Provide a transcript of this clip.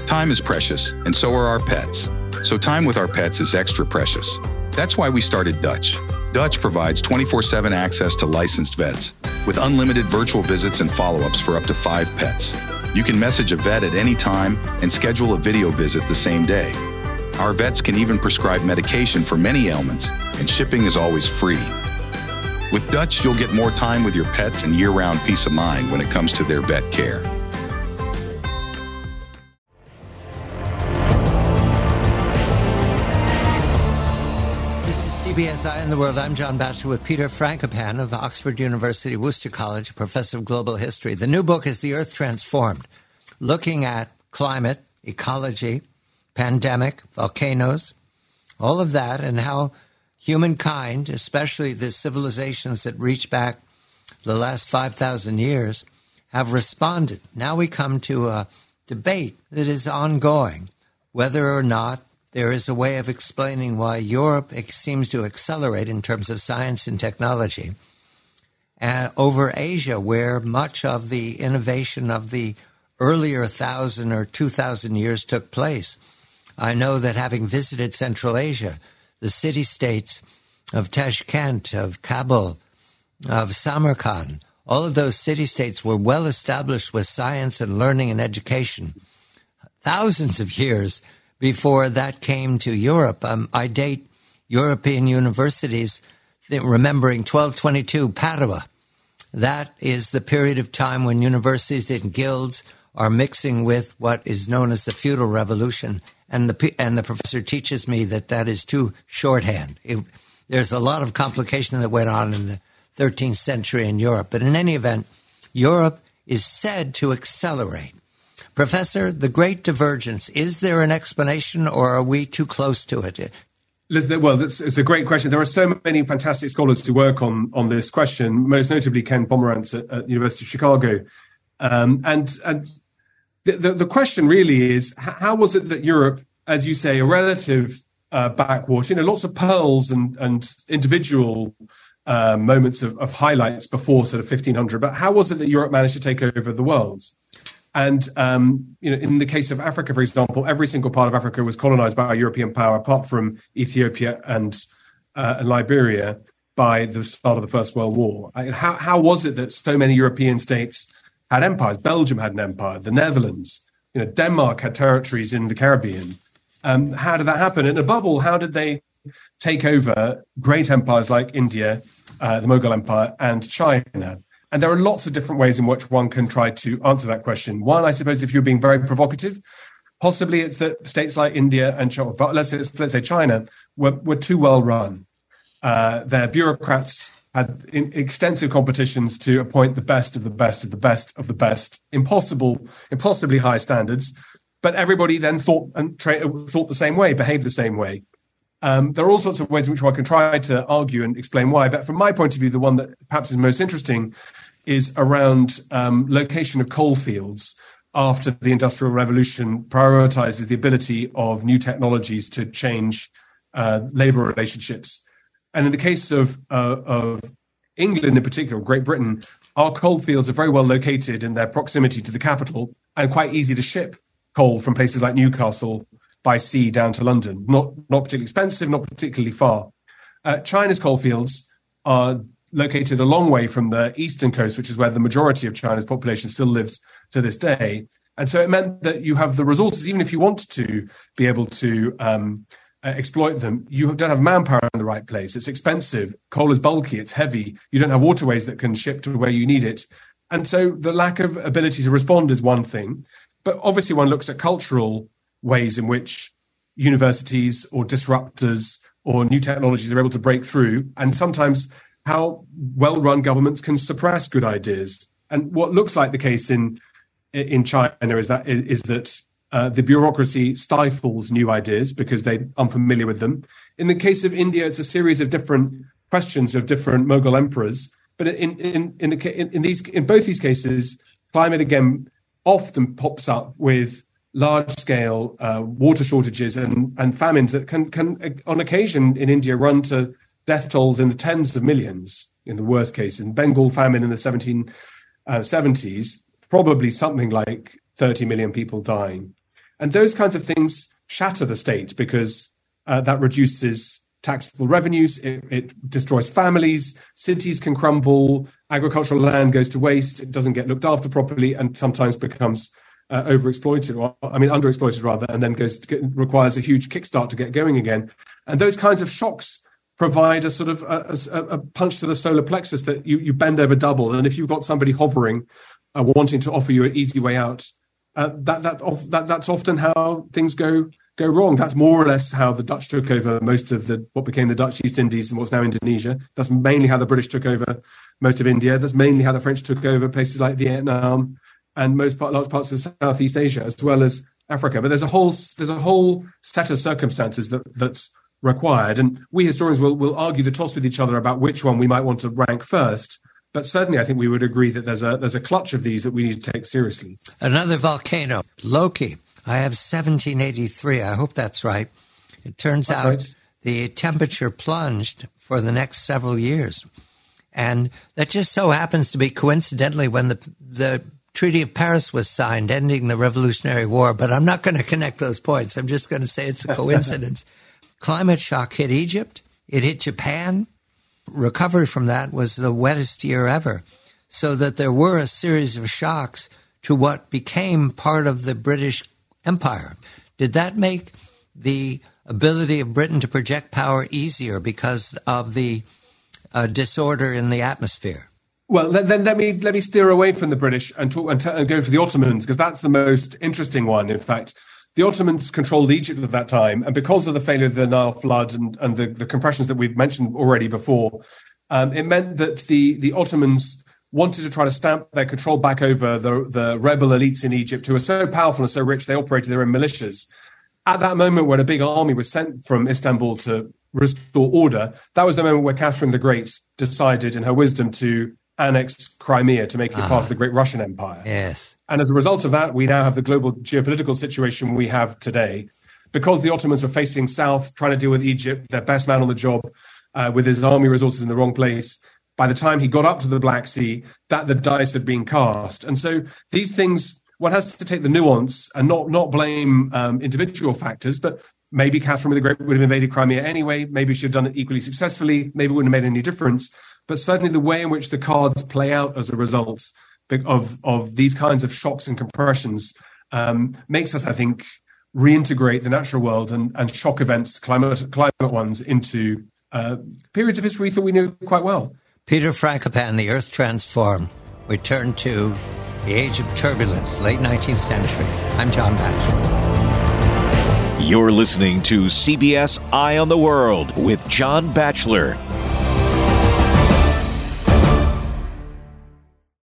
Time is precious, and so are our pets. So time with our pets is extra precious. That's why we started Dutch. Dutch provides 24/7 access to licensed vets, with unlimited virtual visits and follow-ups for up to 5 pets. You can message a vet at any time and schedule a video visit the same day. Our vets can even prescribe medication for many ailments, and shipping is always free. With Dutch, you'll get more time with your pets and year-round peace of mind when it comes to their vet care. CBS Eye on the World. I'm John Batchelor with Peter Frankopan of Oxford University, Worcester College, professor of global history. The new book is The Earth Transformed, looking at climate, ecology, pandemic, volcanoes, all of that, and how humankind, especially the civilizations that reach back the last 5,000 years, have responded. Now we come to a debate that is ongoing, whether or not there is a way of explaining why Europe seems to accelerate in terms of science and technology over Asia, where much of the innovation of the earlier 1,000 or 2,000 years took place. I know that having visited Central Asia, the city-states of Tashkent, of Kabul, of Samarkand, all of those city-states were well established with science and learning and education. Thousands of years before that came to Europe. I date European universities, remembering 1222 Padua. That is the period of time when universities and guilds are mixing with what is known as the feudal revolution. And the professor teaches me that is too shorthand. There's a lot of complication that went on in the 13th century in Europe. But in any event, Europe is said to accelerate. Professor, the Great Divergence, is there an explanation or are we too close to it? Well, it's a great question. There are so many fantastic scholars who work on this question, most notably Ken Pomerantz at the University of Chicago. And the question really is, how was it that Europe, as you say, a relative backwater, lots of pearls and individual moments of highlights before sort of 1500, but how was it that Europe managed to take over the world? And, in the case of Africa, for example, every single part of Africa was colonized by a European power, apart from Ethiopia and Liberia by the start of the First World War. How was it that so many European states had empires? Belgium had an empire, the Netherlands, Denmark had territories in the Caribbean. How did that happen? And above all, how did they take over great empires like India, the Mughal Empire, and China? And there are lots of different ways in which one can try to answer that question. One, I suppose, if you're being very provocative, possibly it's that states like India and China, but let's say China, were too well run. Their bureaucrats had extensive competitions to appoint the best of the best of the best of the best, impossibly high standards. But everybody then thought the same way, behaved the same way. There are all sorts of ways in which one can try to argue and explain why. But from my point of view, the one that perhaps is most interesting is around location of coal fields after the Industrial Revolution prioritizes the ability of new technologies to change labor relationships. And in the case of England in particular, Great Britain, our coal fields are very well located in their proximity to the capital and quite easy to ship coal from places like Newcastle by sea down to London. Not particularly expensive, not particularly far. China's coal fields are located a long way from the eastern coast, which is where the majority of China's population still lives to this day. And so it meant that you have the resources, even if you want to be able to exploit them, you don't have manpower in the right place. It's expensive. Coal is bulky. It's heavy. You don't have waterways that can ship to where you need it. And so the lack of ability to respond is one thing. But obviously one looks at cultural ways in which universities or disruptors or new technologies are able to break through, and sometimes how well-run governments can suppress good ideas. And what looks like the case in China is that the bureaucracy stifles new ideas because they're unfamiliar with them. In the case of India, it's a series of different questions of different Mughal emperors. But in both these cases, climate again often pops up with large-scale water shortages and famines that can, on occasion in India, run to death tolls in the tens of millions, in the worst case. In Bengal famine in the 1770s, probably something like 30 million people dying. And those kinds of things shatter the state because that reduces taxable revenues, it destroys families, cities can crumble, agricultural land goes to waste, it doesn't get looked after properly, and sometimes becomes underexploited rather, and then requires a huge kickstart to get going again. And those kinds of shocks provide a sort of a punch to the solar plexus that you bend over double. And if you've got somebody hovering, wanting to offer you an easy way out, that's often how things go wrong. That's more or less how the Dutch took over most of what became the Dutch East Indies and what's now Indonesia. That's mainly how the British took over most of India. That's mainly how the French took over places like Vietnam and large parts of Southeast Asia, as well as Africa. But there's a whole set of circumstances that's required, and we historians will argue the toss with each other about which one we might want to rank first. But certainly, I think we would agree that there's a clutch of these that we need to take seriously. Another volcano, Loki. I have 1783. I hope that's right. It turns out right. The temperature plunged for the next several years. And that just so happens to be coincidentally when the Treaty of Paris was signed, ending the Revolutionary War. But I'm not going to connect those points. I'm just going to say it's a coincidence. Climate shock hit Egypt. It hit Japan. Recovery from that was the wettest year ever. So that there were a series of shocks to what became part of the British Empire. Did that make the ability of Britain to project power easier because of the disorder in the atmosphere? Well, then let me steer away from the British and go for the Ottomans, because that's the most interesting one. In fact, the Ottomans controlled Egypt at that time, and because of the failure of the Nile flood and the compressions that we've mentioned already before, it meant that the Ottomans wanted to try to stamp their control back over the rebel elites in Egypt, who were so powerful and so rich they operated their own militias. At that moment when a big army was sent from Istanbul to restore order, that was the moment where Catherine the Great decided in her wisdom to annex Crimea to make it part of the great Russian Empire. Yes. And as a result of that, we now have the global geopolitical situation we have today. Because the Ottomans were facing south, trying to deal with Egypt, their best man on the job, with his army resources in the wrong place, by the time he got up to the Black Sea, the dice had been cast. And so these things, one has to take the nuance and not blame individual factors, but maybe Catherine the Great would have invaded Crimea anyway. Maybe she had done it equally successfully. Maybe it wouldn't have made any difference. But certainly the way in which the cards play out as a result of these kinds of shocks and compressions makes us, I think, reintegrate the natural world and shock events, climate ones, into periods of history that we knew quite well. Peter Frankopan, The Earth Transformed. We turn to the age of turbulence, late 19th century. I'm John Batchelor. You're listening to CBS Eye on the World with John Batchelor.